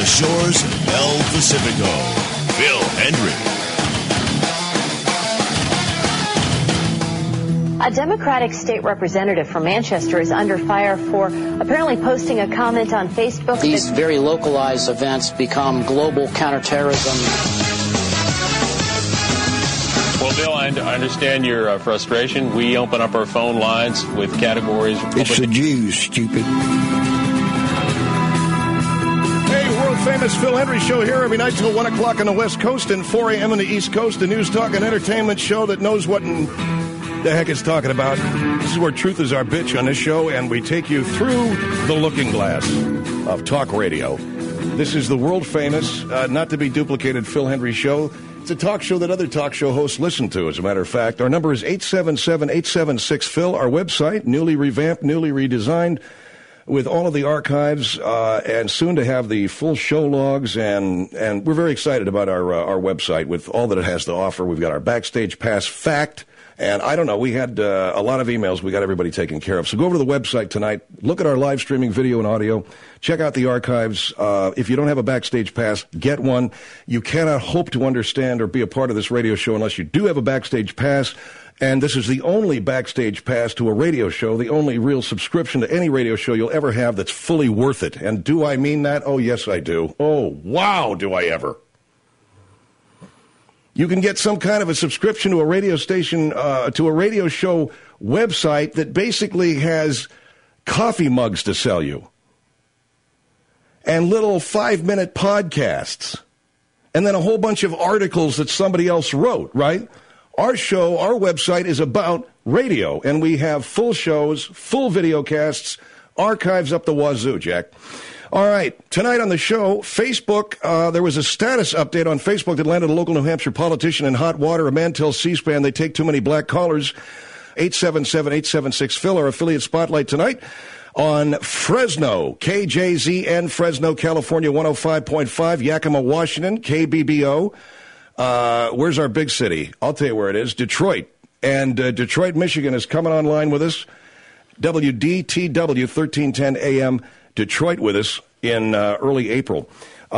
shores of El Pacifico, Phil Hendrie. A Democratic state representative from Manchester is under fire for apparently posting a comment on Facebook. These very localized events become global counterterrorism. Well, Bill, I understand your frustration. We open up our phone lines with categories. It's the Jews, stupid. Hey, world-famous Phil Hendrie Show here every night till 1 o'clock on the West Coast and 4 a.m. on the East Coast, the news, talk, and entertainment show that knows what the heck it's talking about. This is where truth is our bitch on this show, and we take you through the looking glass of talk radio. This is the world-famous, not to be duplicated Phil Hendrie Show. It's a talk show that other talk show hosts listen to, as a matter of fact. Our number is 877-876-PHIL. Our website, newly revamped, newly redesigned, with all of the archives, and soon to have the full show logs, and we're very excited about our website with all that it has to offer. We've got our Backstage Pass Fact, and I don't know, we had a lot of emails. We got everybody taken care of. So go over to the website tonight, look at our live streaming video and audio, check out the archives. If you don't have a Backstage Pass, get one. You cannot hope to understand or be a part of this radio show unless you do have a Backstage Pass. And this is the only Backstage Pass to a radio show, the only real subscription to any radio show you'll ever have that's fully worth it. And do I mean that? Oh, yes, I do. Oh, wow, do I ever. You can get some kind of a subscription to a radio station, to a radio show website that basically has coffee mugs to sell you and little 5-minute podcasts and then a whole bunch of articles that somebody else wrote, right? Our show, our website is about radio, and we have full shows, full video casts, archives up the wazoo, Jack. All right, tonight on the show, Facebook, there was a status update on Facebook that landed a local New Hampshire politician in hot water. A man tells C-SPAN they take too many black callers. 877-876-PHIL, our affiliate spotlight tonight on Fresno, KJZN, Fresno, California, 105.5, Yakima, Washington, KBBO. Where's our big city? I'll tell you where it is, Detroit. And Detroit, Michigan is coming online with us. WDTW, 1310 AM, Detroit with us in early April.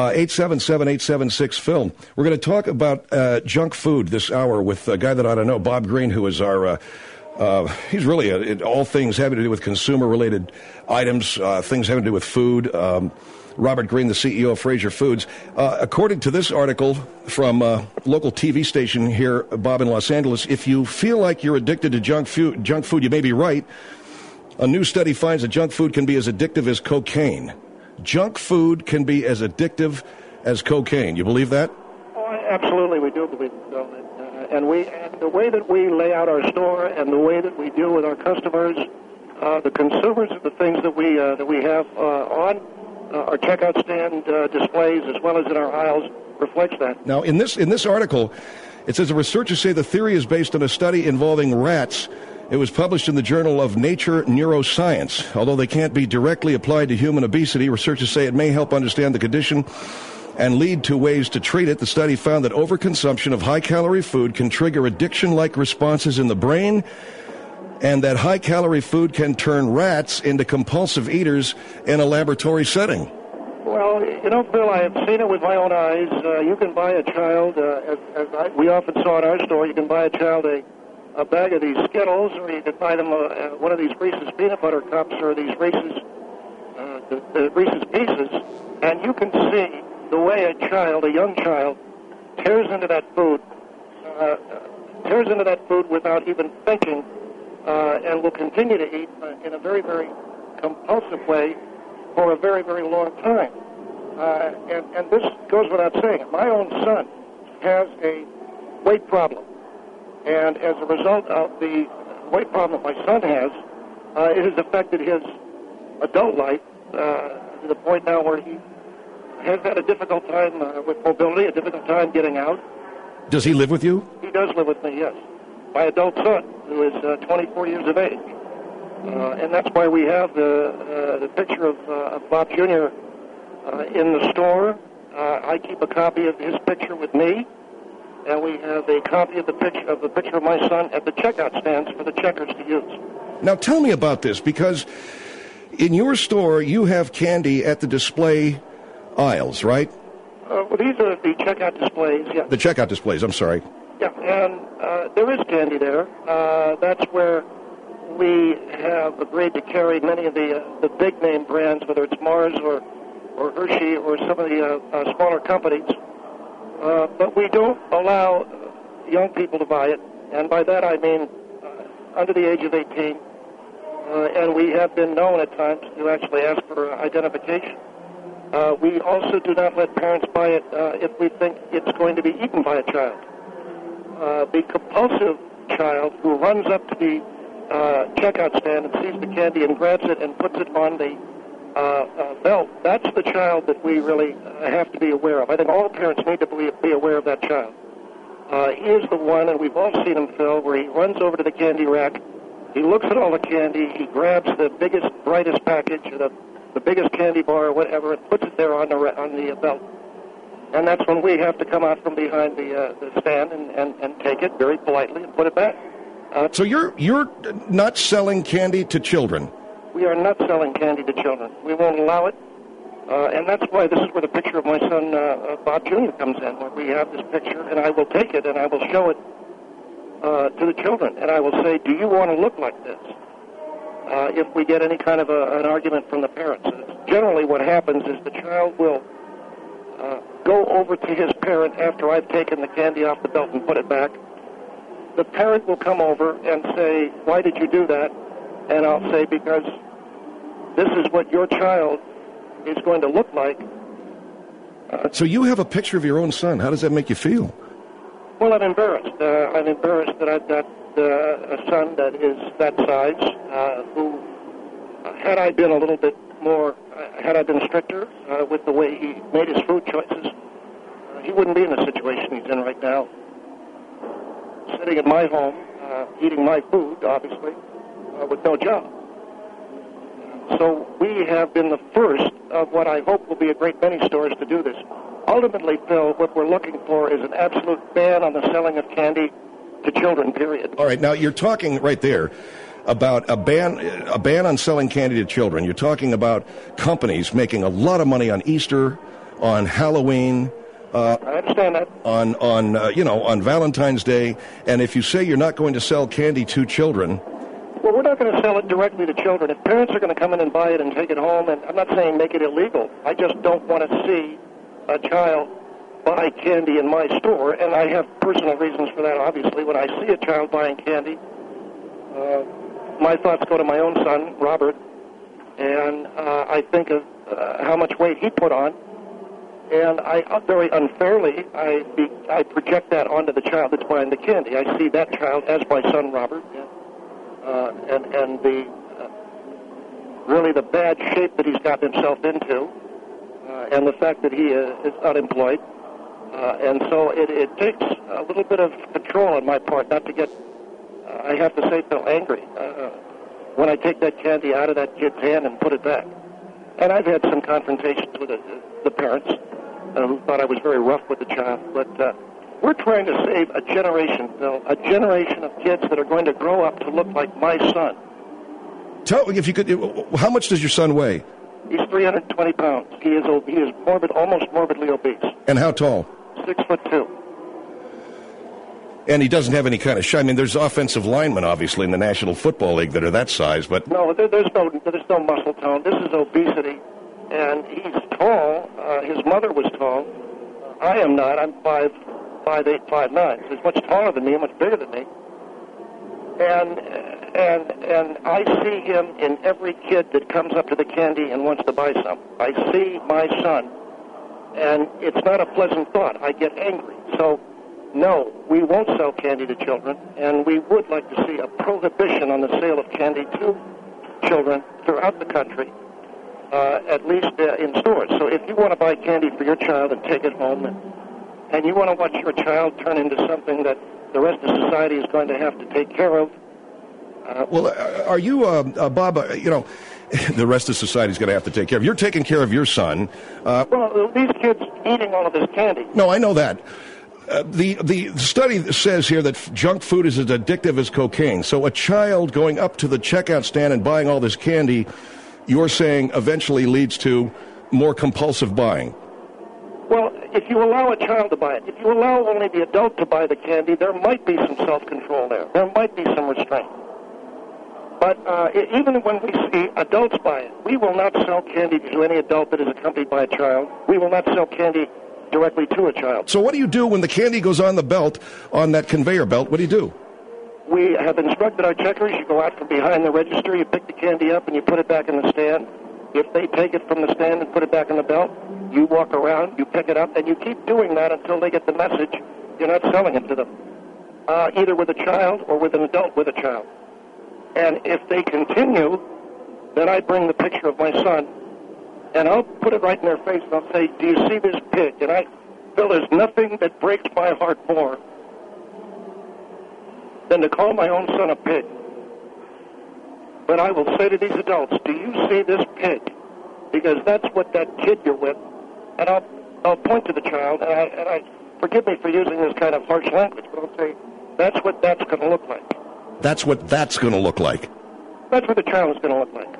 877-876-PHIL. We're going to talk about junk food this hour with a guy that I don't know, Bob Green, who is our... he's really all things having to do with consumer-related items, things having to do with food. Robert Green, the CEO of Fraser Foods. According to this article from a local TV station here, Bob, in Los Angeles, if you feel like you're addicted to junk food, you may be right. A new study finds that junk food can be as addictive as cocaine. Junk food can be as addictive as cocaine. You believe that? Oh, absolutely, we do believe it, so. And the way that we lay out our store and the way that we deal with our customers, the consumers of the things that we have on our checkout stand displays as well as in our aisles reflects that. Now, in this article, it says the researchers say the theory is based on a study involving rats. It was published in the Journal of Nature Neuroscience. Although they can't be directly applied to human obesity, researchers say it may help understand the condition and lead to ways to treat it. The study found that overconsumption of high-calorie food can trigger addiction-like responses in the brain, and that high-calorie food can turn rats into compulsive eaters in a laboratory setting. Well, you know, Bill, I have seen it with my own eyes. You can buy a child, we often saw in our store, you can buy a child a bag of these Skittles, or you could buy them one of these Reese's peanut butter cups, or these Reese's Reese's Pieces, and you can see the way a young child, tears into that food without even thinking, and will continue to eat in a very, very compulsive way for a very, very long time. And this goes without saying. My own son has a weight problem. And as a result of the weight problem that my son has, it has affected his adult life to the point now where he has had a difficult time with mobility, a difficult time getting out. Does he live with you? He does live with me, yes. My adult son, who is 24 years of age. And that's why we have the picture of Bob Jr. In the store. I keep a copy of his picture with me. And we have a copy of the picture of my son at the checkout stands for the checkers to use. Now tell me about this, because in your store you have candy at the display aisles, right? Well, these are the checkout displays, yeah. The checkout displays, I'm sorry. Yeah, and there is candy there. That's where we have agreed to carry many of the big-name brands, whether it's Mars or Hershey or some of the smaller companies. But we don't allow young people to buy it, and by that I mean under the age of 18, and we have been known at times to actually ask for identification. We also do not let parents buy it if we think it's going to be eaten by a child. The compulsive child who runs up to the checkout stand and sees the candy and grabs it and puts it on the belt, that's the child that we really have to be aware of. I think all parents need to be aware of that child. He is the one, and we've all seen him, Phil, where he runs over to the candy rack, he looks at all the candy, he grabs the biggest, brightest package, the biggest candy bar or whatever, and puts it there on the belt. And that's when we have to come out from behind the stand and take it very politely and put it back. So you're not selling candy to children? We are not selling candy to children. We won't allow it. And that's why this is where the picture of my son, Bob Jr., comes in, where we have this picture, and I will take it and I will show it to the children. And I will say, do you want to look like this? If we get any kind of an argument from the parents. Generally what happens is the child will go over to his parent after I've taken the candy off the belt and put it back. The parent will come over and say, why did you do that? And I'll say, because this is what your child is going to look like. So you have a picture of your own son. How does that make you feel? Well, I'm embarrassed. I'm embarrassed that I've got a son that is that size, who, had I been a little bit more, had I been stricter with the way he made his food choices, he wouldn't be in the situation he's in right now. Sitting at my home, eating my food, obviously, with no job. So we have been the first of what I hope will be a great many stores to do this. Ultimately, Phil, what we're looking for is an absolute ban on the selling of candy to children, period. All right, now you're talking right there about a ban on selling candy to children. You're talking about companies making a lot of money on Easter, on Halloween. I understand that. On Valentine's Day, and if you say you're not going to sell candy to children. Well, we're not going to sell it directly to children. If parents are going to come in and buy it and take it home, and I'm not saying make it illegal, I just don't want to see a child buy candy in my store, and I have personal reasons for that, obviously. When I see a child buying candy, my thoughts go to my own son, Robert, and I think of how much weight he put on, and I very unfairly, I project that onto the child that's buying the candy. I see that child as my son, Robert, and the really the bad shape that he's gotten himself into, and the fact that he is unemployed. And so it takes a little bit of control on my part not to get, I have to say, feel angry when I take that candy out of that kid's hand and put it back. And I've had some confrontations with the parents who thought I was very rough with the child. But we're trying to save a generation, Phil, a generation of kids that are going to grow up to look like my son. Tell me, if you could, how much does your son weigh? He's 320 pounds. He is almost morbidly obese. And how tall? 6'2". And he doesn't have any kind of I mean, there's offensive linemen, obviously, in the National Football League that are that size, but... No, there's no muscle tone. This is obesity. And he's tall. His mother was tall. I am not. I'm 5'8", 5'9". He's much taller than me, much bigger than me. And I see him in every kid that comes up to the candy and wants to buy some. I see my son, and it's not a pleasant thought. I get angry. So, no, we won't sell candy to children, and we would like to see a prohibition on the sale of candy to children throughout the country, at least in stores. So if you want to buy candy for your child and take it home, and you want to watch your child turn into something that the rest of society is going to have to take care of. Are you, Bob, the rest of society is going to have to take care of. You're taking care of your son. Well, these kids eating all of this candy. No, I know that. The study says here that junk food is as addictive as cocaine. So a child going up to the checkout stand and buying all this candy, you're saying eventually leads to more compulsive buying? Well, if you allow a child to buy it, if you allow only the adult to buy the candy, there might be some self-control there. There might be some restraint. But even when we see adults buy it, we will not sell candy to any adult that is accompanied by a child. We will not sell candy directly to a child. So what do you do when the candy goes on the belt, on that conveyor belt? What do you do? We have instructed our checkers, you go out from behind the register, you pick the candy up, and you put it back in the stand. If they take it from the stand and put it back in the belt, you walk around, you pick it up, and you keep doing that until they get the message you're not selling it to them, either with a child or with an adult with a child. And if they continue, then I bring the picture of my son, and I'll put it right in their face, and I'll say, do you see this pig? And Phil, there's nothing that breaks my heart more than to call my own son a pig. But I will say to these adults, do you see this pig? Because that's what that kid you're with, and I'll point to the child, and I forgive me for using this kind of harsh language, but I'll say, that's what that's going to look like. That's what that's going to look like. That's what the child is going to look like.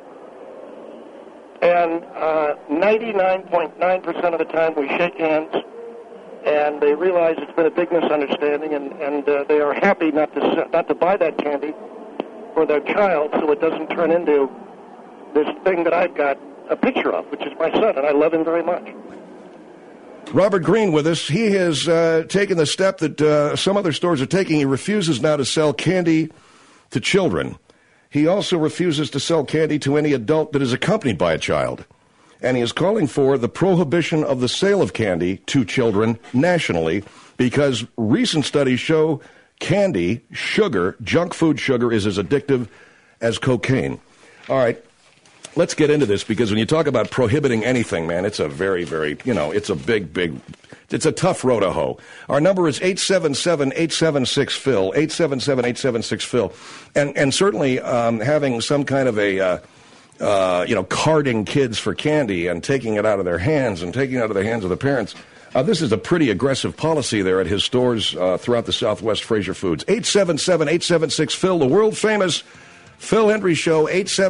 And 99.9% of the time we shake hands, and they realize it's been a big misunderstanding, and they are happy not to buy that candy for their child, so it doesn't turn into this thing that I've got a picture of, which is my son, and I love him very much. Robert Green with us. He has taken the step that some other stores are taking. He refuses now to sell candy to children. He also refuses to sell candy to any adult that is accompanied by a child. And he is calling for the prohibition of the sale of candy to children nationally because recent studies show candy, sugar, junk food sugar is as addictive as cocaine. All right, let's get into this because when you talk about prohibiting anything, man, it's a very, very, it's a big, it's a tough row to hoe. Our number is 877-876-PHIL, 877-876-PHIL. And certainly having some kind of a, carding kids for candy and taking it out of their hands and taking it out of the hands of the parents. This is a pretty aggressive policy there at his stores throughout the Southwest Fraser Foods. 877-876-PHIL, the world-famous Phil Hendrie Show,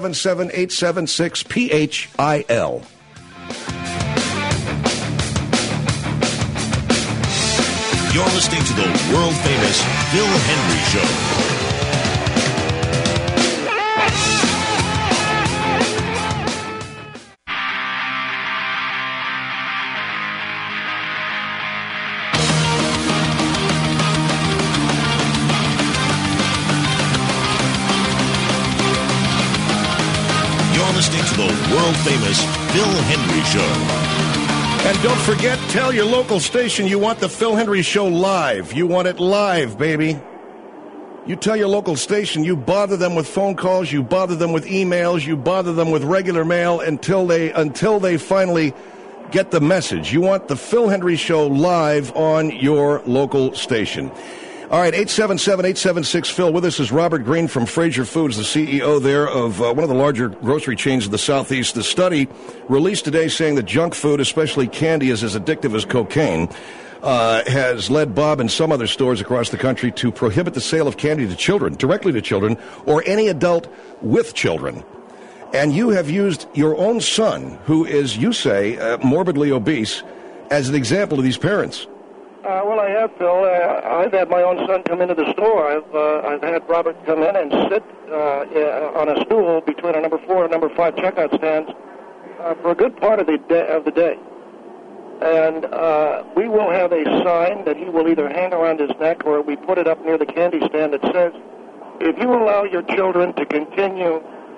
877-876-PHIL. You're listening to the world-famous Phil Hendrie Show. World-famous Phil Hendrie Show. And don't forget, tell your local station you want the Phil Hendrie Show live. You want it live, baby. You tell your local station, you bother them with phone calls, you bother them with emails, you bother them with regular mail until they finally get the message. You want the Phil Hendrie Show live on your local station. All right, 877-876-PHIL. With us is Robert Green from Fraser Foods, the CEO there of one of the larger grocery chains of the Southeast. The study released today saying that junk food, especially candy, is as addictive as cocaine, has led Bob and some other stores across the country to prohibit the sale of candy to children, directly to children, or any adult with children. And you have used your own son, who is, you say, morbidly obese, as an example to these parents. Well, I have, Phil. I've had my own son come into the store. I've had Robert come in and sit on a stool between a number 4 and number 5 checkout stands for a good part of the day. And we will have a sign that he will either hang around his neck or we put it up near the candy stand that says, if you allow your children to continue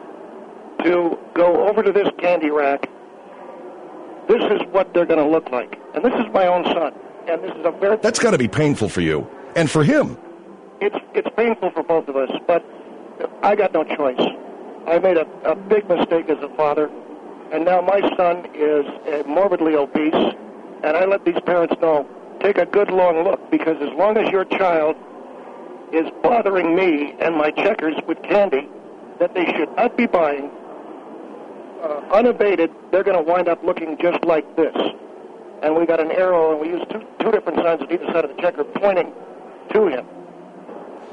to go over to this candy rack, this is what they're going to look like. And this is my own son. And this is a very... That's got to be painful for you. And for him. It's painful for both of us, but I got no choice. I made a big mistake as a father, and now my son is morbidly obese, and I let these parents know, take a good long look, because as long as your child is bothering me and my checkers with candy that they should not be buying, unabated, they're going to wind up looking just like this. And we got an arrow, and we used two different signs on either side of the checker pointing to him.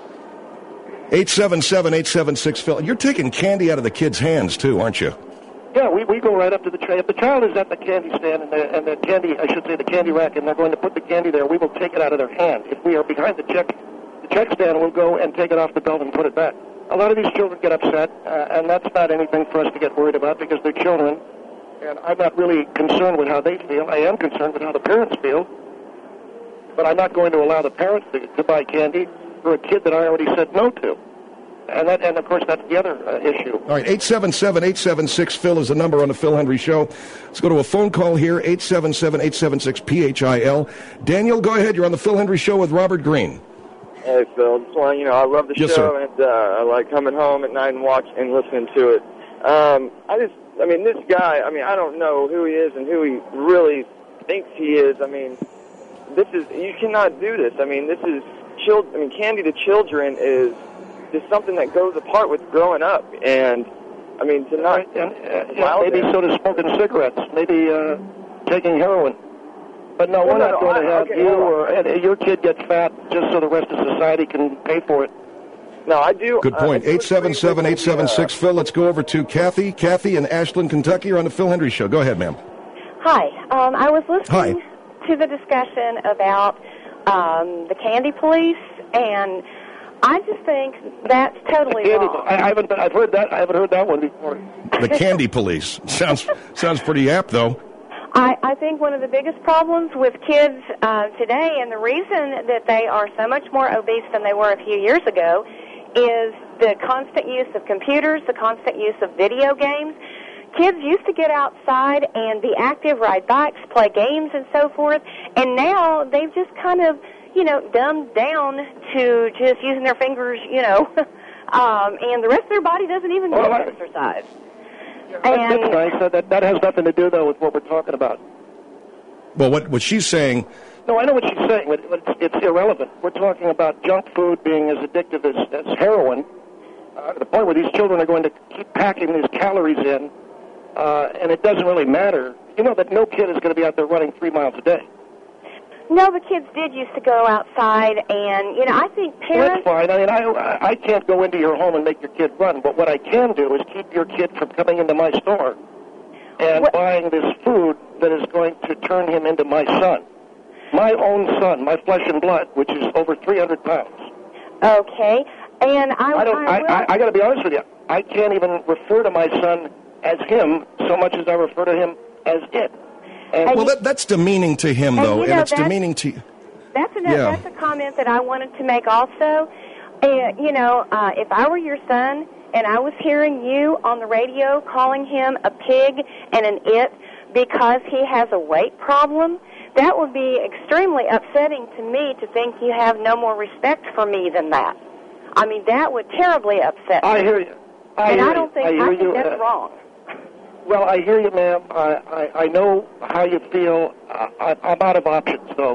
877-876-PHIL. You're taking candy out of the kids' hands, too, aren't you? Yeah, we go right up to the tray. If the child is at the candy stand and the candy, I should say the candy rack, and they're going to put the candy there, we will take it out of their hand. If we are behind the check stand, we'll go and take it off the belt and put it back. A lot of these children get upset, and that's not anything for us to get worried about because they're children, and I'm not really concerned with how they feel. I am concerned with how the parents feel, but I'm not going to allow the parents to buy candy for a kid that I already said no to. And of course, that's the other issue. All right, 877-876-PHIL is the number on the Phil Hendrie Show. Let's go to a phone call here, 877-876-PHIL. Daniel, go ahead. You're on the Phil Hendrie Show with Robert Greene. Hey, Phil. Just want I love the show, sir. And I like coming home at night and listening to it. This guy, I don't know who he is and who he really thinks he is. You cannot do this. This is candy to children is just something that goes apart with growing up, and to not maybe so to smoking cigarettes, maybe taking heroin. But no, we're not going to have your kid get fat just so the rest of society can pay for it. No, I do. Good point. 877-876-PHIL. Let's go over to Kathy. Kathy in Ashland, Kentucky. You're on the Phil Hendrie Show. Go ahead, ma'am. Hi. I was listening to the discussion about the candy police, and I just think that's totally wrong. I've heard that. I haven't heard that one before. The candy police sounds pretty apt, though. I think one of the biggest problems with kids today, and the reason that they are so much more obese than they were a few years ago, is the constant use of computers, the constant use of video games. Kids used to get outside and be active, ride bikes, play games, and so forth, and now they've just kind of dumbed down to just using their fingers, and the rest of their body doesn't even get exercise. That's nice. That has nothing to do, though, with what we're talking about. Well, what she's saying... No, I know what she's saying, but it's irrelevant. We're talking about junk food being as addictive as heroin, to the point where these children are going to keep packing these calories in, and it doesn't really matter. You know that no kid is going to be out there running 3 miles a day. No, the kids did used to go outside, and, I think parents... Well, that's fine. I can't go into your home and make your kid run, but what I can do is keep your kid from coming into my store and buying this food that is going to turn him into my son. My own son, my flesh and blood, which is over 300 pounds. Okay, and I got to be honest with you. I can't even refer to my son as him so much as I refer to him as it. Well, that's demeaning to him, though, and it's demeaning to you. That's a comment that I wanted to make also. If I were your son and I was hearing you on the radio calling him a pig and an it because he has a weight problem, that would be extremely upsetting to me to think you have no more respect for me than that. That would terribly upset me. I hear you. I think that's wrong. Well, I hear you, ma'am. I know how you feel. I'm out of options, though.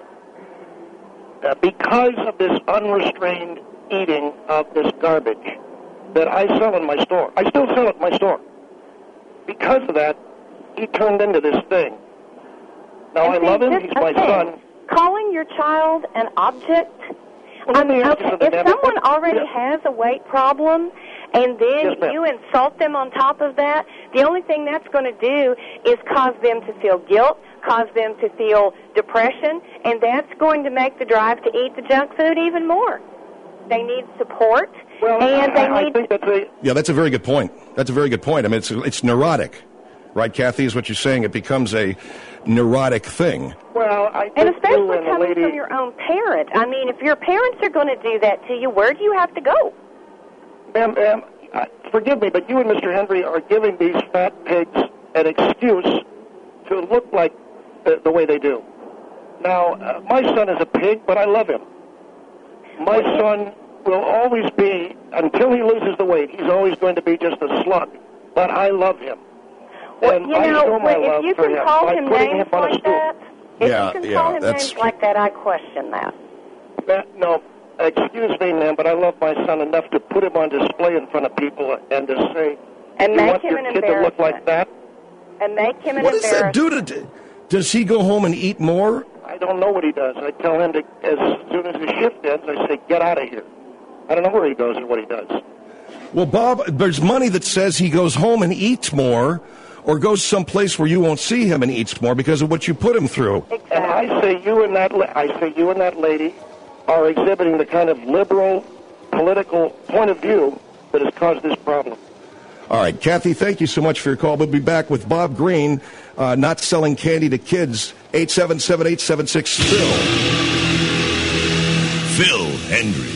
Because of this unrestrained eating of this garbage that I sell in my store, I still sell it in my store. Because of that, he turned into this thing. Now, I love him. He's my son. Calling your child an object? If someone already has a weight problem, and then you insult them on top of that, the only thing that's going to do is cause them to feel guilt, cause them to feel depression, and that's going to make the drive to eat the junk food even more. They need support, that's a very good point. That's a very good point. It's neurotic, right, Kathy, is what you're saying. It becomes a neurotic thing. Well, and especially coming from your own parent. If your parents are going to do that to you, where do you have to go? Ma'am, forgive me, but you and Mr. Hendrie are giving these fat pigs an excuse to look like the way they do. Now, my son is a pig, but I love him. My son will always be, until he loses the weight, he's always going to be just a slug. But I love him. And I show my love for him by putting him on a stool. If you can call him names like that, I question that. No. Excuse me, ma'am, but I love my son enough to put him on display in front of people and to say, and you make want him your an kid to look like that? And make him an embarrassment. What does that do to... Does he go home and eat more? I don't know what he does. I tell him as soon as his shift ends, I say, get out of here. I don't know where he goes or what he does. Well, Bob, there's money that says he goes home and eats more or goes someplace where you won't see him and eats more because of what you put him through. Exactly. And I say you and that lady are exhibiting the kind of liberal political point of view that has caused this problem. All right, Kathy, thank you so much for your call. We'll be back with Bob Green, not selling candy to kids. 877-876-PHIL. Phil Hendrie.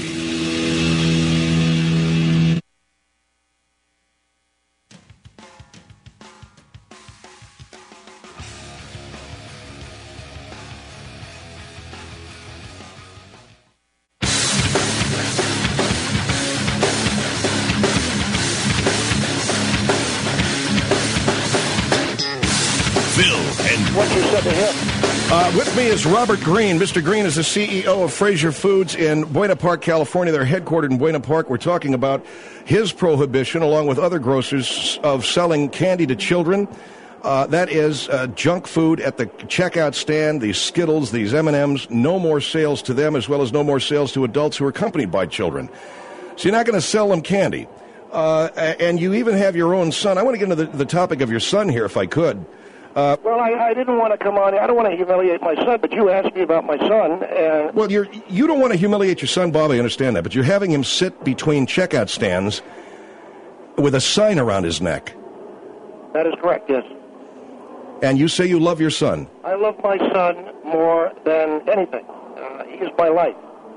What you said to him. With me is Robert Green. Mr. Green is the CEO of Fraser Foods in Buena Park, California. They're headquartered in Buena Park. We're talking about his prohibition, along with other grocers, of selling candy to children. That is junk food at the checkout stand, these Skittles, these M&Ms. No more sales to them, as well as no more sales to adults who are accompanied by children. So you're not going to sell them candy. And you even have your own son. I want to get into the topic of your son here, if I could. Well, I didn't want to come on. I don't want to humiliate my son, but you asked me about my son. And well, you don't want to humiliate your son, Bob. I understand that, but you're having him sit between checkout stands with a sign around his neck. That is correct, yes. And you say you love your son. I love my son more than anything. He is my life.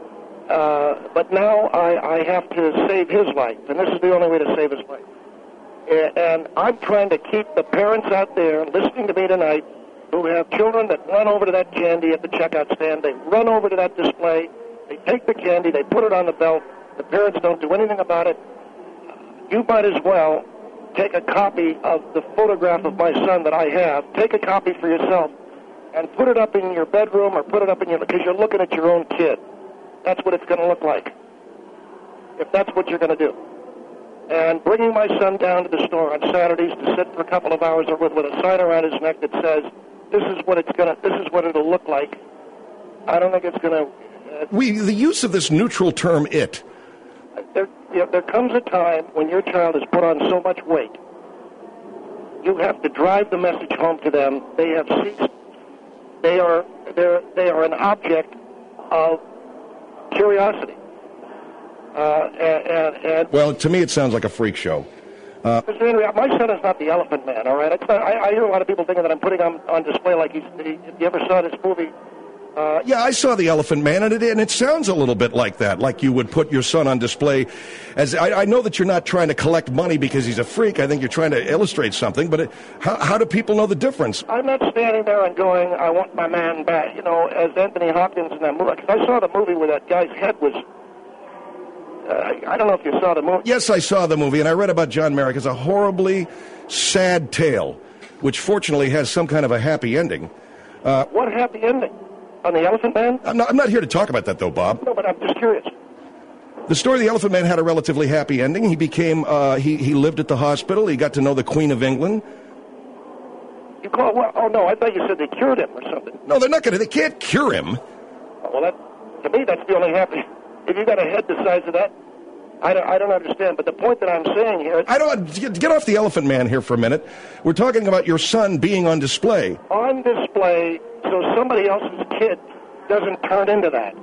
But now I have to save his life, and this is the only way to save his life. And I'm trying to keep the parents out there listening to me tonight who have children that run over to that candy at the checkout stand. They run over to that display. They take the candy. They put it on the belt. The parents don't do anything about it. You might as well take a copy of the photograph of my son that I have. Take a copy for yourself and put it up in your bedroom or put it up in your... because you're looking at your own kid. That's what it's going to look like if that's what you're going to do. And bringing my son down to the store on Saturdays to sit for a couple of hours with a sign around his neck that says, this is what it'll look like. I don't think it's going to... the use of this neutral term, it. There comes a time when your child has put on so much weight, you have to drive the message home to them. They have ceased. They are an object of curiosity. Well, to me, it sounds like a freak show. Mr. Henry, my son is not the Elephant Man, all right? I hear a lot of people thinking that I'm putting him on display like he's... You ever saw this movie? Yeah, I saw the Elephant Man, and it sounds a little bit like that, like you would put your son on display. As I know that you're not trying to collect money because he's a freak. I think you're trying to illustrate something, but how do people know the difference? I'm not standing there and going, I want my man back, as Anthony Hopkins in that movie. Because I saw the movie where that guy's head was... I don't know if you saw the movie. Yes, I saw the movie, and I read about John Merrick. It's a horribly sad tale, which fortunately has some kind of a happy ending. What happy ending? On the Elephant Man? I'm not here to talk about that, though, Bob. No, but I'm just curious. The story of the Elephant Man had a relatively happy ending. He became, he lived at the hospital. He got to know the Queen of England. Oh, no, I thought you said they cured him or something. No, they can't cure him. Well, to me, that's the only happy... If you got a head the size of that, I don't understand. But the point that I'm saying here... Get off the Elephant Man here for a minute. We're talking about your son being on display. On display, so somebody else's kid doesn't turn into that.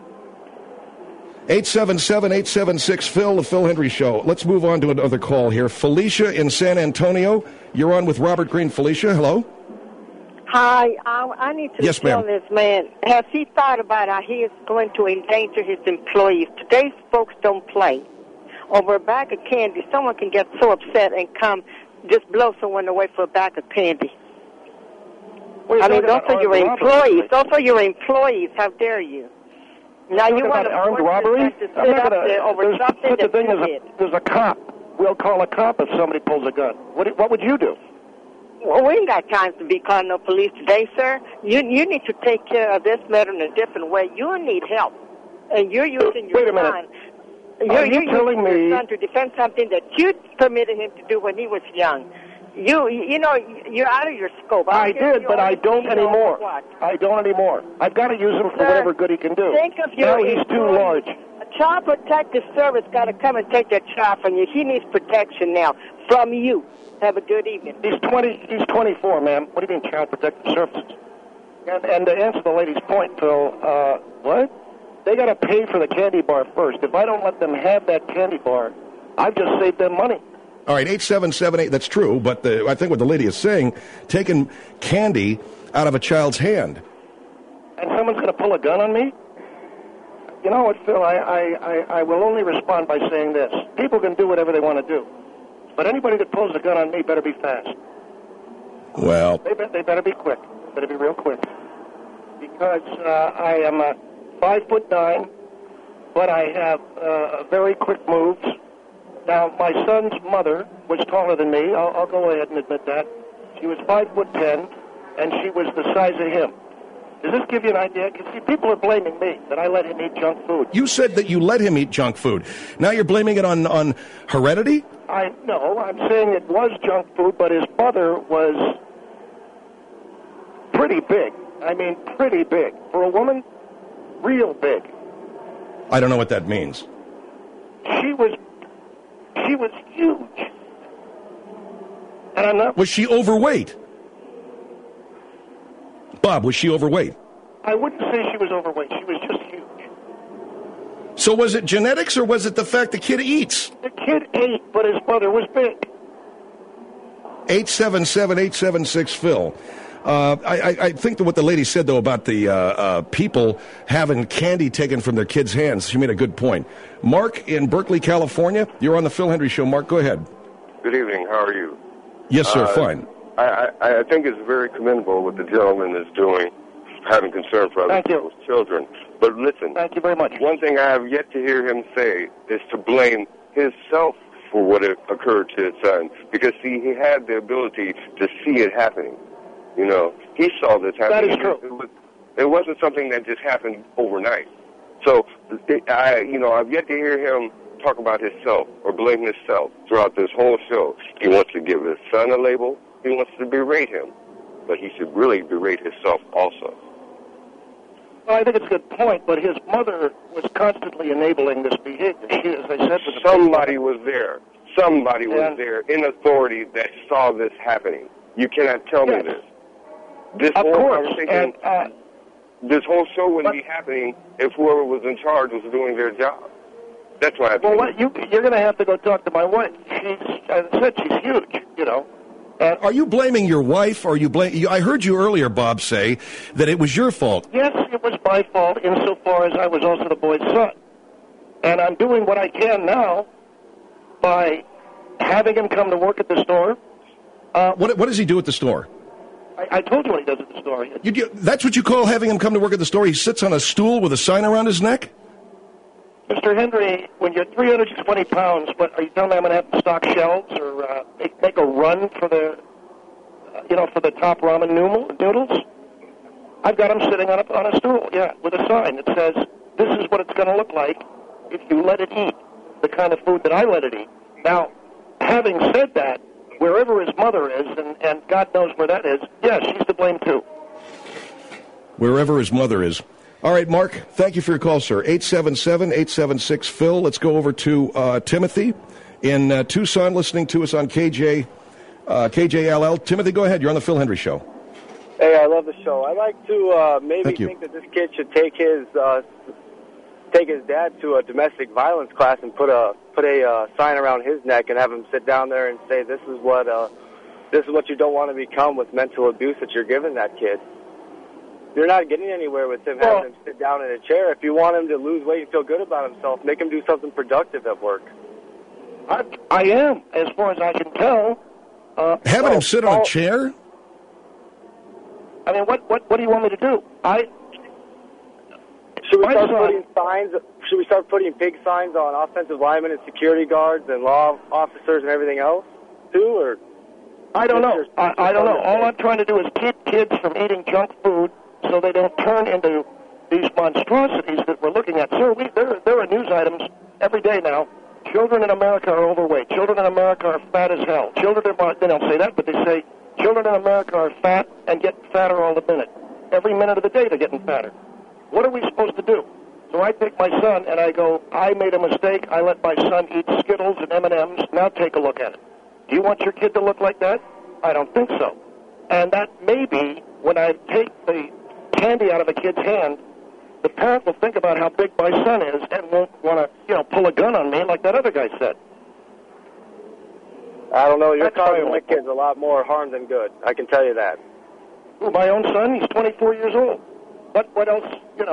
877-876-PHIL, the Phil Hendrie Show. Let's move on to another call here. Felicia in San Antonio. You're on with Robert Green. Felicia, hello. Hi, I need to tell this man, has he thought about how he is going to endanger his employees? Today's folks don't play. Over a bag of candy, someone can get so upset and come just blow someone away for a bag of candy. Those are your employees. Those are your employees. How dare you? Now you want to armed robbery? To sit up there over something that you did. There's a cop. We'll call a cop if somebody pulls a gun. What would you do? Well, we ain't got time to be calling no police today, sir. You need to take care of this matter in a different way. You need help, and you're using your son. Wait a minute. You're using your son to defend something that you permitted him to do when he was young. You're out of your scope. I did, but I don't anymore. I don't anymore. I've got to use him for whatever good he can do. Think of your now he's too large. Child Protective Service got to come and take that child from you. He needs protection now from you. Have a good evening. He's 24, ma'am. What do you mean, Child Protective Services? And to answer the lady's point, Phil, what? They got to pay for the candy bar first. If I don't let them have that candy bar, I've just saved them money. All right, 8778, that's true, but I think what the lady is saying, taking candy out of a child's hand. And someone's going to pull a gun on me? You know what, Phil, I will only respond by saying this. People can do whatever they want to do. But anybody that pulls a gun on me better be fast. Well, They better be quick. Better be real quick. Because I am 5'9", but I have very quick moves. Now, my son's mother was taller than me. I'll go ahead and admit that. She was 5'10", and she was the size of him. Does this give you an idea? Because, see, people are blaming me that I let him eat junk food. You said that you let him eat junk food. Now you're blaming it on heredity? No, I'm saying it was junk food, but his mother was pretty big. I mean, pretty big. For a woman, real big. I don't know what that means. She was huge. And I'm not... Was she overweight? Bob, was she overweight? I wouldn't say she was overweight. She was just huge. So was it genetics or was it the fact the kid eats? The kid ate, but his mother was big. 877-876-PHIL. I think that what the lady said, though, about the people having candy taken from their kids' hands, she made a good point. Mark in Berkeley, California, you're on the Phil Hendry Show. Mark, go ahead. Good evening. How are you? Yes, sir. Fine. I think it's very commendable what the gentleman is doing, having concern for other people's children. But listen, thank you very much. One thing I have yet to hear him say is to blame himself for what occurred to his son, because, see, he had the ability to see it happening. You know, he saw this happening. That is true. It wasn't something that just happened overnight. So, I've yet to hear him talk about himself or blame himself throughout this whole show. He wants to give his son a label. He wants to berate him. But he should really berate himself also. Well, I think it's a good point, but his mother was constantly enabling this behavior. She, as I said, somebody was there. Somebody was there in authority that saw this happening. You cannot tell me this. This whole conversation, this whole show wouldn't be happening if whoever was in charge was doing their job. That's why. You're going to have to go talk to my wife. As I said, she's huge. You know. Are you blaming your wife? Or I heard you earlier, Bob, say that it was your fault. Yes, it was my fault insofar as I was also the boy's son. And I'm doing what I can now by having him come to work at the store. What does he do at the store? I told you what he does at the store. That's what you call having him come to work at the store? He sits on a stool with a sign around his neck? Mr. Hendry, when you're 320 pounds, are you telling me I'm going to have to stock shelves or make a run for the, for the top ramen noodles? I've got him sitting on a stool, with a sign that says, this is what it's going to look like if you let it eat the kind of food that I let it eat. Now, having said that, wherever his mother is, and God knows where that is, she's to blame too. Wherever his mother is. All right, Mark, thank you for your call, sir. 877-876-PHIL. Let's go over to Timothy in Tucson, listening to us on KJLL. Timothy, go ahead. You're on the Phil Hendry Show. Hey, I love the show. I like to think that this kid should take his dad to a domestic violence class and put a sign around his neck and have him sit down there and say, this is what you don't want to become with mental abuse that you're giving that kid. You're not getting anywhere with him having him sit down in a chair. If you want him to lose weight and feel good about himself, make him do something productive at work. I am, as far as I can tell. Having him sit on a chair? I mean, what do you want me to do? Should we start putting big signs on offensive linemen and security guards and law officers and everything else, too? Or I don't know. I don't know. All I'm trying to do is keep kids from eating junk food so they don't turn into these monstrosities that we're looking at. Sir, there are news items every day now. Children in America are overweight. Children in America are fat as hell. They don't say that, but they say children in America are fat and get fatter all the minute. Every minute of the day they're getting fatter. What are we supposed to do? So I take my son and I go, I made a mistake. I let my son eat Skittles and M&Ms. Now take a look at it. Do you want your kid to look like that? I don't think so. And that may be when I take the candy out of a kid's hand, the parent will think about how big my son is and won't want to, pull a gun on me like that other guy said. I don't know. You're causing my kids a lot more harm than good. I can tell you that. Well, my own son, he's 24 years old. What else,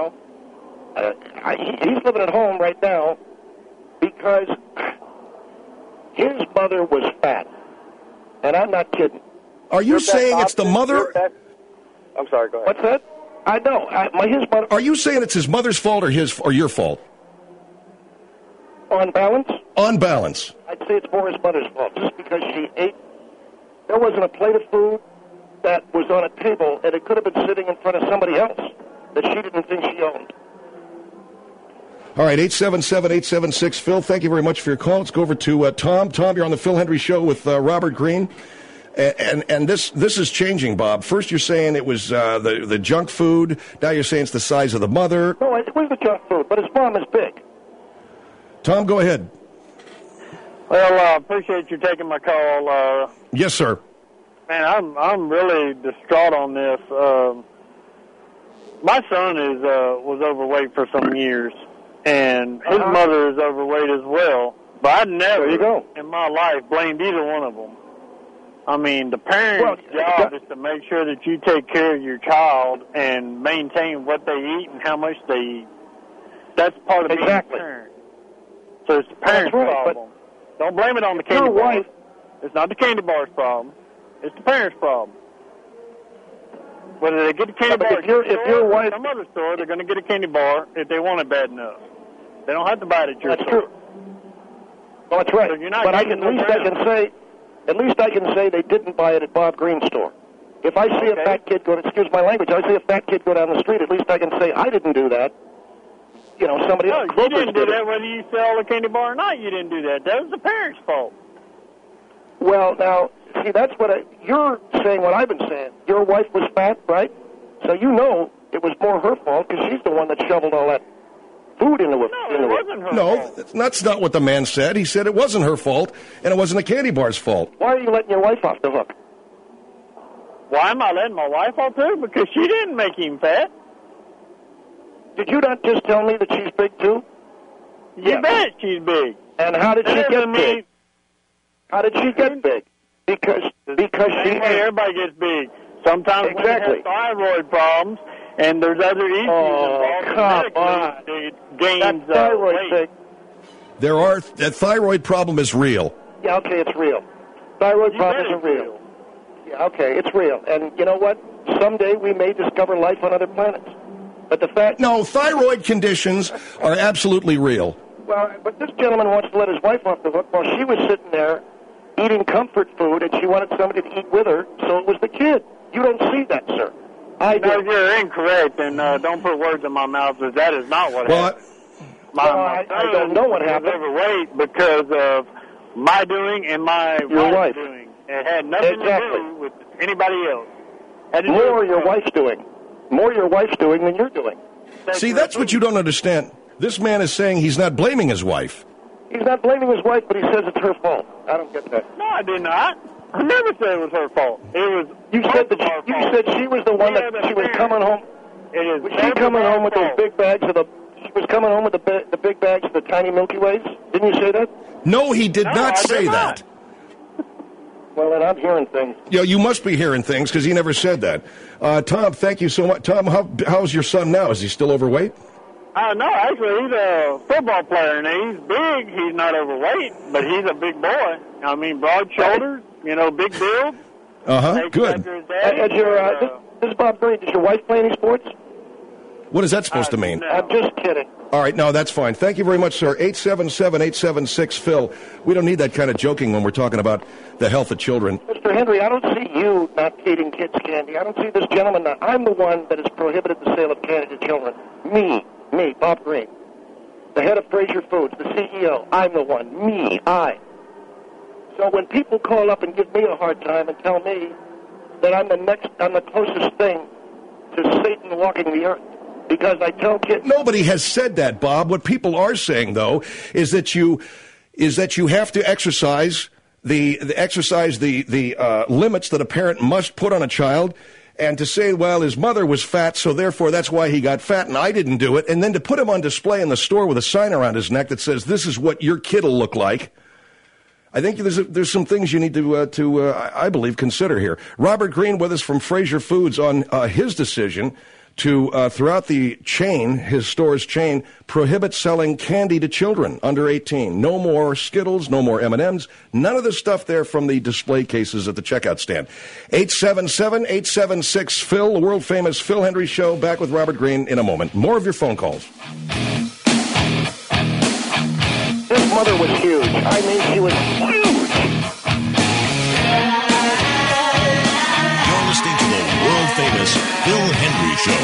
he's living at home right now because his mother was fat. And I'm not kidding. Are you saying it's the mother? I'm sorry, go ahead. What's that? I know. His mother. Are you saying it's his mother's fault or your fault? On balance? On balance. I'd say it's more his mother's fault, just because she ate. There wasn't a plate of food that was on a table, and it could have been sitting in front of somebody else that she didn't think she owned. All right, 877-876-PHIL. Thank you very much for your call. Let's go over to Tom. Tom, you're on the Phil Hendry Show with Robert Green. And this is changing, Bob. First you're saying it was the junk food. Now you're saying it's the size of the mother. No, it was the junk food, but his mom is big. Tom, go ahead. Well, appreciate you taking my call. Yes, sir. Man, I'm really distraught on this. My son was overweight for some years, and his mother is overweight as well. But I never in my life blamed either one of them. I mean, the parent's job is to make sure that you take care of your child and maintain what they eat and how much they eat. That's part of being a parent. So it's the parent's problem. Don't blame it on the candy bar. It's not the candy bar's problem. It's the parent's problem. Whether they get the candy bar at some other store, they're going to get a candy bar if they want it bad enough. They don't have to buy it at your store. That's true. Well, that's right. So but at least I can say they didn't buy it at Bob Green's store. If I see a fat kid go, excuse my language, I see a fat kid go down the street, at least I can say I didn't do that. Somebody else. You didn't do that whether you sell the candy bar or not. You didn't do that. That was the parents' fault. Well, now, see, that's what you're saying what I've been saying. Your wife was fat, right? So it was more her fault because she's the one that shoveled all that food into it. No, it wasn't her fault. No, that's not what the man said. He said it wasn't her fault, and it wasn't the candy bar's fault. Why are you letting your wife off the hook? Why am I letting my wife off the hook? Because she didn't make him fat. Did you not just tell me that she's big, too? You bet she's big. And how did she get big? How did she get big? Because she ate. Everybody gets big. Sometimes women have thyroid problems, and there's other issues involved. Come on. Gains thyroid weight. That thyroid problem is real. Yeah, okay, it's real. Thyroid problem isn't real. Yeah, okay, it's real. And you know what? Someday we may discover life on other planets. But the fact... No, thyroid conditions are absolutely real. Well, but this gentleman wants to let his wife off the hook while she was sitting there eating comfort food, and she wanted somebody to eat with her, so it was the kid. You don't see that, sir. I do. No, you're incorrect, and don't put words in my mouth, because that is not what happened. I don't know what happened. I was overweight because of my doing and my wife's doing. It had nothing to do with anybody else. More your wife's doing. More your wife's doing than you're doing. See, that's what you don't understand. This man is saying he's not blaming his wife. He's not blaming his wife, but he says it's her fault. I don't get that. No, I did not. I never said it was her fault. It was you said she was the one that she was coming home. Was she coming home with those big bags of She was coming home with the big bags of the tiny Milky Ways? Didn't you say that? No, he did not say that. Well, then I'm hearing things. Yeah, you must be hearing things because he never said that. Tom, thank you so much. Tom, how's your son now? Is he still overweight? No, actually, he's a football player, and he's big. He's not overweight, but he's a big boy. I mean, broad shoulders, big build. Good. This is Bob Green. Does your wife play any sports? What is that supposed to mean? No. I'm just kidding. All right, no, that's fine. Thank you very much, sir. 877-876-PHIL. We don't need that kind of joking when we're talking about the health of children. Mr. Henry, I don't see you not feeding kids candy. I don't see this gentleman not. I'm the one that has prohibited the sale of candy to children. Me, Bob Green. The head of Fraser Foods, the CEO. I'm the one. I. So when people call up and give me a hard time and tell me that I'm the closest thing to Satan walking the earth, because I tell kids. Nobody has said that, Bob. What people are saying, though, is that you have to exercise the limits that a parent must put on a child. And to say, well, his mother was fat, so therefore that's why he got fat, and I didn't do it. And then to put him on display in the store with a sign around his neck that says, this is what your kid will look like. I think there's some things you need to I believe, consider here. Robert Green with us from Fraser Foods on his decision to, throughout the chain, his store's chain, prohibit selling candy to children under 18. No more Skittles, no more M&Ms, none of the stuff there from the display cases at the checkout stand. 877-876-PHIL, the world-famous Phil Hendry Show, back with Robert Green in a moment. More of your phone calls. His mother was huge. I mean, she was huge. You're listening to the world-famous Phil Hendry Show.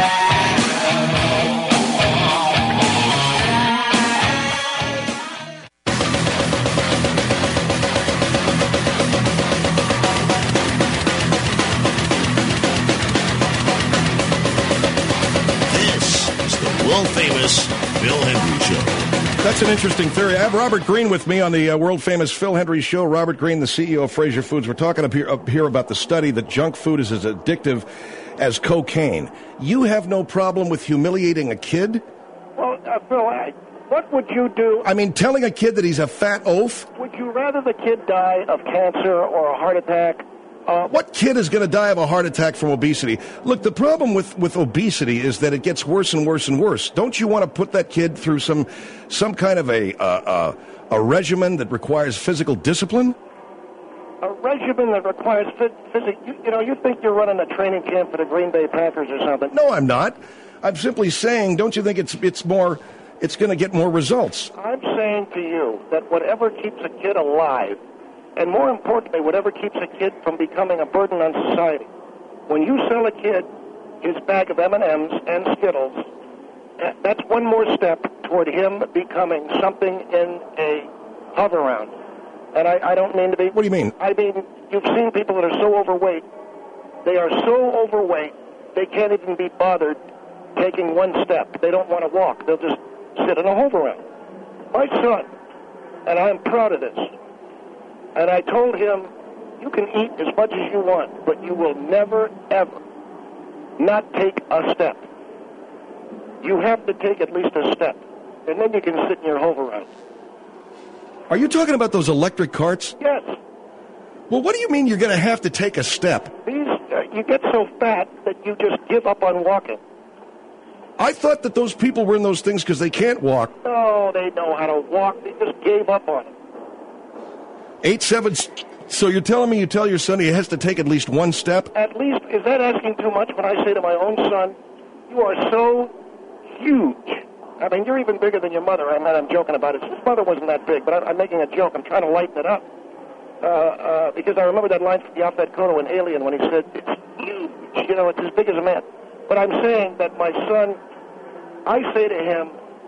This is the world-famous Phil Hendry Show. That's an interesting theory. I have Robert Green with me on the world-famous Phil Hendry Show. Robert Green, the CEO of Fraser Foods. We're talking up here about the study that junk food is as addictive as cocaine. You have no problem with humiliating a kid? Well, Phil, what would you do? I mean, telling a kid that he's a fat oaf? Would you rather the kid die of cancer or a heart attack? What kid is going to die of a heart attack from obesity? Look, the problem with obesity is that it gets worse and worse and worse. Don't you want to put that kid through some kind of a regimen that requires physical discipline? A regimen that requires physical... You think you're running a training camp for the Green Bay Packers or something? No, I'm not. I'm simply saying, don't you think it's going to get more results? I'm saying to you that whatever keeps a kid alive, and more importantly, whatever keeps a kid from becoming a burden on society. When you sell a kid his bag of M&Ms and Skittles, that's one more step toward him becoming something in a hover-round. And I don't mean to be... What do you mean? I mean, you've seen people that are so overweight. They are so overweight, they can't even be bothered taking one step. They don't want to walk. They'll just sit in a hover-round. My son, and I'm proud of this, and I told him, you can eat as much as you want, but you will never, ever not take a step. You have to take at least a step, and then you can sit in your hover-round. Are you talking about those electric carts? Yes. Well, what do you mean you're going to have to take a step? You get so fat that you just give up on walking. I thought that those people were in those things because they can't walk. No, they know how to walk. They just gave up on it. So you're telling me you tell your son he has to take at least one step? At least, is that asking too much when I say to my own son, you are so huge. I mean, you're even bigger than your mother. I'm joking about it. His mother wasn't that big, but I'm making a joke. I'm trying to lighten it up. Because I remember that line from Yaphet Kotto in Alien when he said, it's huge. It's as big as a man. But I'm saying that my son, I say to him,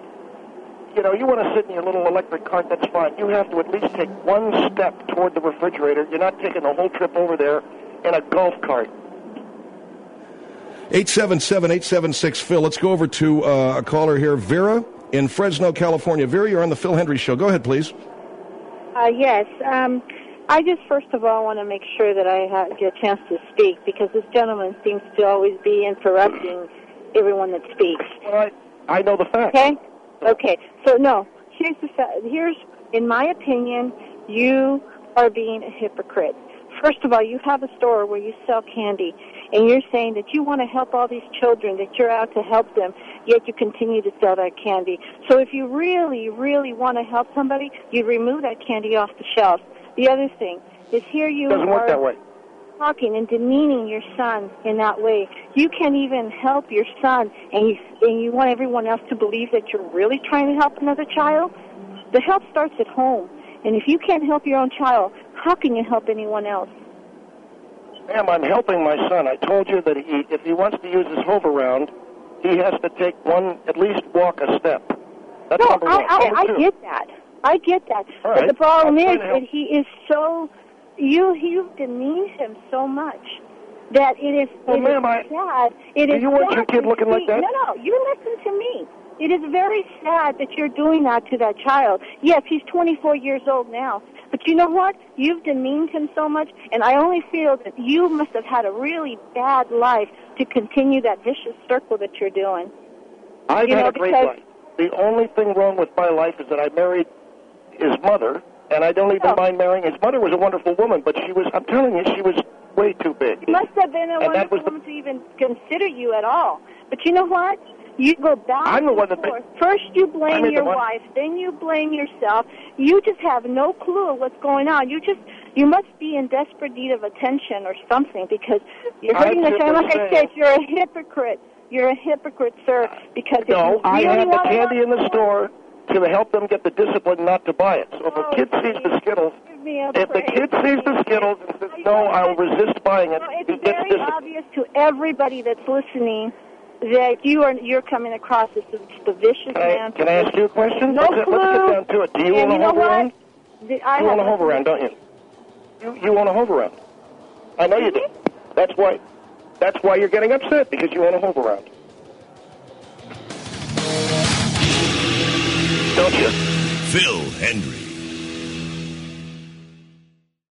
you want to sit in your little electric cart, that's fine. You have to at least take one step toward the refrigerator. You're not taking the whole trip over there in a golf cart. 877-876-PHIL. Let's go over to a caller here, Vera in Fresno, California. Vera, you're on the Phil Hendry Show. Go ahead, please. Yes. I just first of all want to make sure that I get a chance to speak because this gentleman seems to always be interrupting everyone that speaks. Well, I know the facts. Okay. So, no, here's the fact. In my opinion, you are being a hypocrite. First of all, you have a store where you sell candy, and you're saying that you want to help all these children, that you're out to help them, yet you continue to sell that candy. So if you really, really want to help somebody, you'd remove that candy off the shelf. The other thing is here you doesn't work that way. Talking and demeaning your son in that way. You can't even help your son, and you want everyone else to believe that you're really trying to help another child? The help starts at home. And if you can't help your own child, how can you help anyone else? Ma'am, I'm helping my son. I told you that if he wants to use his hover-round, he has to take at least walk a step. That's number one. I get that. I get that. All but right. the problem is that he is so... You've demeaned him so much that it is, well, it ma'am, is sad. It do is you want your sad kid to looking like see- that? No, you listen to me. It is very sad that you're doing that to that child. Yes, he's 24 years old now. But you know what? You've demeaned him so much, and I only feel that you must have had a really bad life to continue that vicious circle that you're doing. I've had a great life. The only thing wrong with my life is that I married his mother, and I don't even mind marrying. His mother was a wonderful woman, but she was, I'm telling you, she was way too big. He must have been a And that wonderful was the- woman to even consider you at all. But you know what? You go back I'm the and one that forth. First you I blame made the your one- wife, then you blame yourself. You just have no clue what's going on. You must be in desperate need of attention or something because you're hurting the child. Like I said, you're a hypocrite. You're a hypocrite, sir, because if No, you I really had the want to candy in the store to help them get the discipline not to buy it. So if a kid sees the Skittles, if the kid sees the Skittles and says, no, I'll resist buying it, he It's gets very discipline. obvious to everybody that's listening that you're coming across as the vicious man. Can I ask you a question? No Let's clue. get down to it. Do you And want you to know hove around? what? You want to hove around, don't you? You want to hove around. I know you do. That's why you're getting upset, because you want to hove around. Don't you? Phil Hendry.